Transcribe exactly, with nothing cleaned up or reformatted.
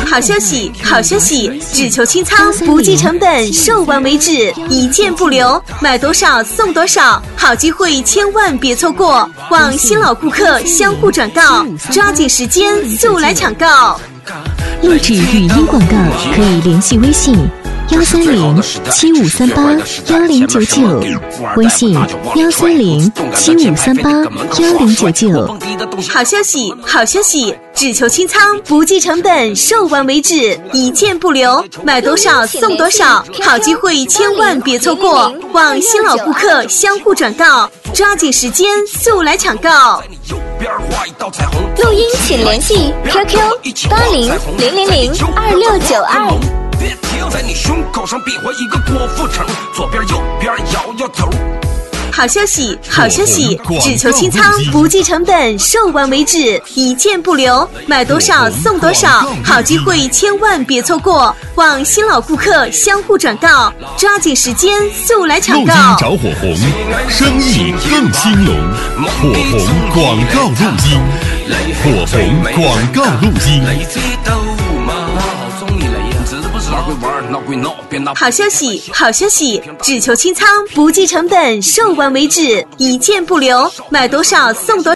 好消息，好消息！只求清仓，不计成本，售完为止，一件不留，买多少送多少，好机会千万别错过！望新老顾客相互转告，抓紧时间，速来抢购！ 录制语音广告可以联系微信幺三零七五三八幺零九九，微信幺三零七五三八幺零九九。 好消息，好消息！只求清仓，不计成本，售完为止，一件不留，买多少送多少，好机会千万别错过！望新老顾客相互转告，抓紧时间，速来抢购！ 录音请联系 Q Q 八零零零零二六九二。 别停在你胸口上比划一个郭富城，左边右边摇摇头。 好消息，好消息！只求清仓，不计成本，售完为止，一件不留，买多少送多少，好机会千万别错过！望新老顾客相互转告，抓紧时间，速来抢购！ 录音找火红，生意更兴隆。火红广告录音，火红广告录音。 好消息，好消息！只求清仓，不计成本，售完为止，一件不留，买多少送多少。